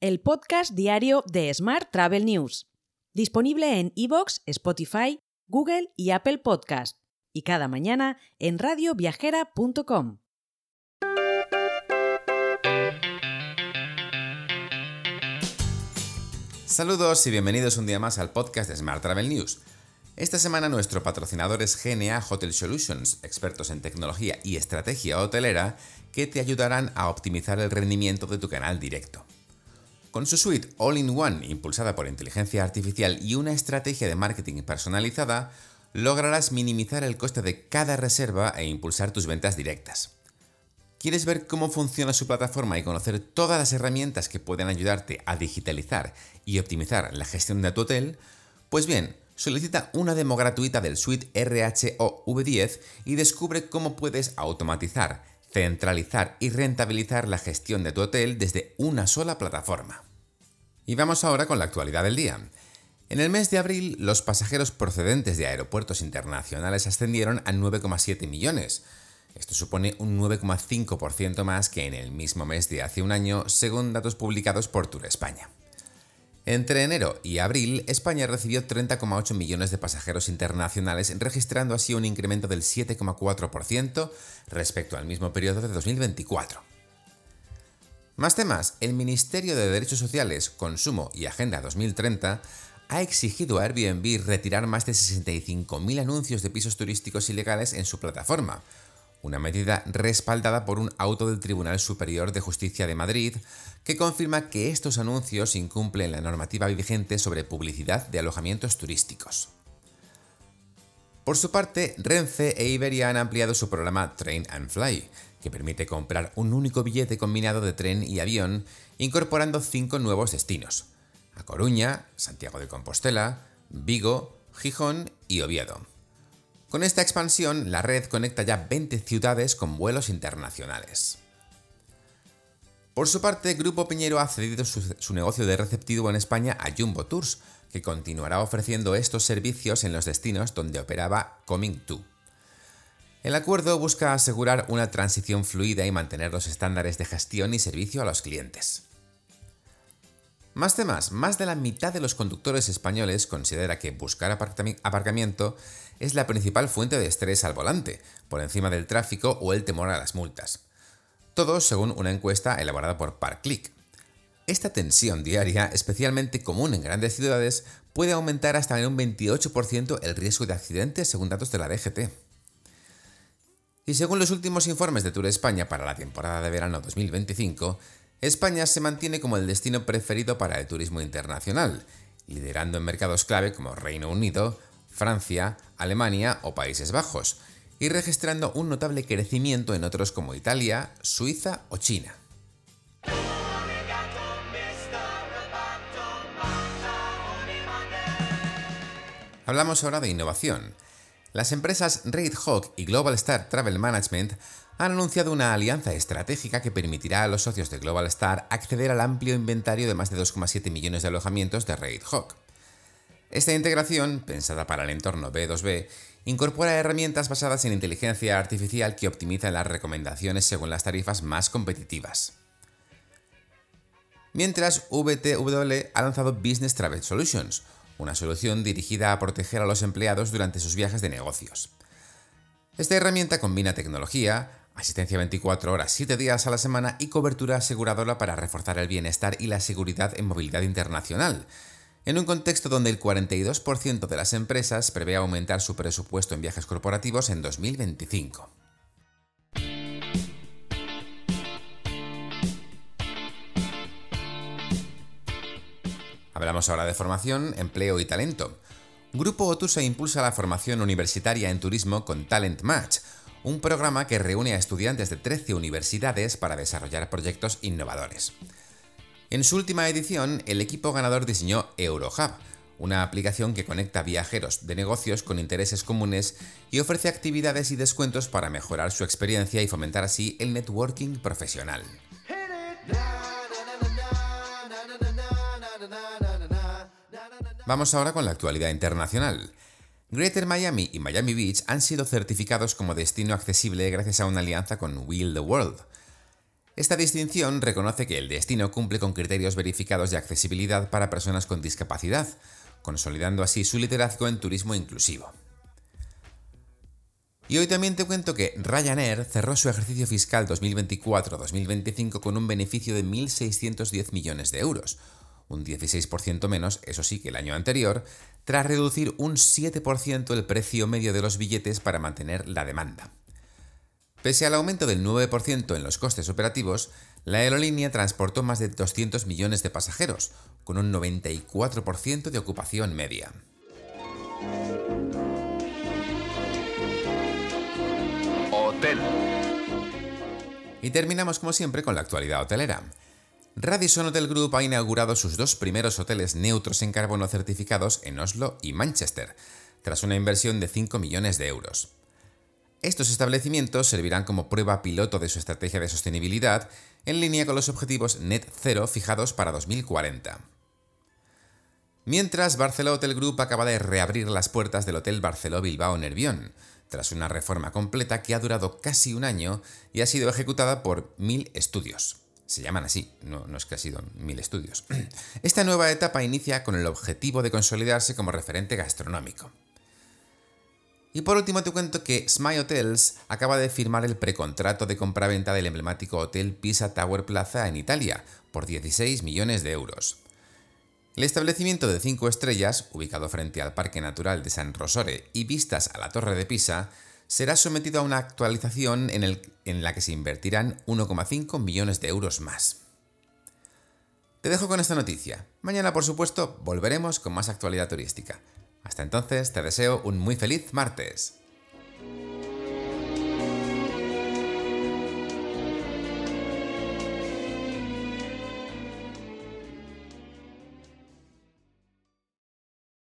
el podcast diario de Smart Travel News, disponible en iVoox, Spotify, Google y Apple Podcast, y cada mañana en radioviajera.com. Saludos y bienvenidos un día más al podcast de Smart Travel News. Esta semana nuestro patrocinador es GNA Hotel Solutions, expertos en tecnología y estrategia hotelera que te ayudarán a optimizar el rendimiento de tu canal directo. Con su suite All-in-One impulsada por inteligencia artificial y una estrategia de marketing personalizada, lograrás minimizar el coste de cada reserva e impulsar tus ventas directas. ¿Quieres ver cómo funciona su plataforma y conocer todas las herramientas que pueden ayudarte a digitalizar y optimizar la gestión de tu hotel? Pues bien, solicita una demo gratuita del suite RHO V10 y descubre cómo puedes automatizar, centralizar y rentabilizar la gestión de tu hotel desde una sola plataforma. Y vamos ahora con la actualidad del día. En el mes de abril, los pasajeros procedentes de aeropuertos internacionales ascendieron a 9,7 millones. Esto supone un 9,5% más que en el mismo mes de hace un año, según datos publicados por Tour España. Entre enero y abril, España recibió 30,8 millones de pasajeros internacionales, registrando así un incremento del 7,4% respecto al mismo periodo de 2024. Más temas, el Ministerio de Derechos Sociales, Consumo y Agenda 2030 ha exigido a Airbnb retirar más de 65.000 anuncios de pisos turísticos ilegales en su plataforma, una medida respaldada por un auto del Tribunal Superior de Justicia de Madrid que confirma que estos anuncios incumplen la normativa vigente sobre publicidad de alojamientos turísticos. Por su parte, Renfe e Iberia han ampliado su programa Train and Fly, que permite comprar un único billete combinado de tren y avión, incorporando 5 nuevos destinos: A Coruña, Santiago de Compostela, Vigo, Gijón y Oviedo. Con esta expansión, la red conecta ya 20 ciudades con vuelos internacionales. Por su parte, Grupo Piñero ha cedido su negocio de receptivo en España a Jumbo Tours, que continuará ofreciendo estos servicios en los destinos donde operaba Coming To. El acuerdo busca asegurar una transición fluida y mantener los estándares de gestión y servicio a los clientes. Más temas, más de la mitad de los conductores españoles considera que buscar aparcamiento es la principal fuente de estrés al volante, por encima del tráfico o el temor a las multas. Todo según una encuesta elaborada por ParkClick. Esta tensión diaria, especialmente común en grandes ciudades, puede aumentar hasta en un 28% el riesgo de accidentes según datos de la DGT. Y según los últimos informes de Tour España para la temporada de verano 2025, España se mantiene como el destino preferido para el turismo internacional, liderando en mercados clave como Reino Unido, Francia, Alemania o Países Bajos, y registrando un notable crecimiento en otros como Italia, Suiza o China. Hablamos ahora de innovación. Las empresas RateHawk y Global Star Travel Management han anunciado una alianza estratégica que permitirá a los socios de Global Star acceder al amplio inventario de más de 2,7 millones de alojamientos de RateHawk. Esta integración, pensada para el entorno B2B, incorpora herramientas basadas en inteligencia artificial que optimizan las recomendaciones según las tarifas más competitivas. Mientras, VTW ha lanzado Business Travel Solutions, una solución dirigida a proteger a los empleados durante sus viajes de negocios. Esta herramienta combina tecnología, asistencia 24 horas 7 días a la semana y cobertura aseguradora para reforzar el bienestar y la seguridad en movilidad internacional, en un contexto donde el 42% de las empresas prevé aumentar su presupuesto en viajes corporativos en 2025. Hablamos ahora de formación, empleo y talento. Grupo Otusa impulsa la formación universitaria en turismo con Talent Match, un programa que reúne a estudiantes de 13 universidades para desarrollar proyectos innovadores. En su última edición, el equipo ganador diseñó Eurohub, una aplicación que conecta viajeros de negocios con intereses comunes y ofrece actividades y descuentos para mejorar su experiencia y fomentar así el networking profesional. Vamos ahora con la actualidad internacional. Greater Miami y Miami Beach han sido certificados como destino accesible gracias a una alianza con Wheel the World. Esta distinción reconoce que el destino cumple con criterios verificados de accesibilidad para personas con discapacidad, consolidando así su liderazgo en turismo inclusivo. Y hoy también te cuento que Ryanair cerró su ejercicio fiscal 2024-2025 con un beneficio de 1.610 millones de euros, un 16% menos, eso sí, que el año anterior, tras reducir un 7% el precio medio de los billetes para mantener la demanda. Pese al aumento del 9% en los costes operativos, la aerolínea transportó más de 200 millones de pasajeros, con un 94% de ocupación media. Hotel. Y terminamos como siempre con la actualidad hotelera. Radisson Hotel Group ha inaugurado sus 2 primeros hoteles neutros en carbono certificados en Oslo y Manchester, tras una inversión de 5 millones de euros. Estos establecimientos servirán como prueba piloto de su estrategia de sostenibilidad en línea con los objetivos Net Zero fijados para 2040. Mientras, Barceló Hotel Group acaba de reabrir las puertas del Hotel Barceló Bilbao Nervión, tras una reforma completa que ha durado casi un año y ha sido ejecutada por 1000 estudios. Se llaman así, no es que ha sido 1000 estudios. Esta nueva etapa inicia con el objetivo de consolidarse como referente gastronómico. Y por último te cuento que Smile Hotels acaba de firmar el precontrato de compraventa del emblemático Hotel Pisa Tower Plaza en Italia por 16 millones de euros. El establecimiento de 5 estrellas, ubicado frente al Parque Natural de San Rosore y vistas a la Torre de Pisa, será sometido a una actualización en la que se invertirán 1,5 millones de euros más. Te dejo con esta noticia. Mañana, por supuesto, volveremos con más actualidad turística. Hasta entonces, te deseo un muy feliz martes.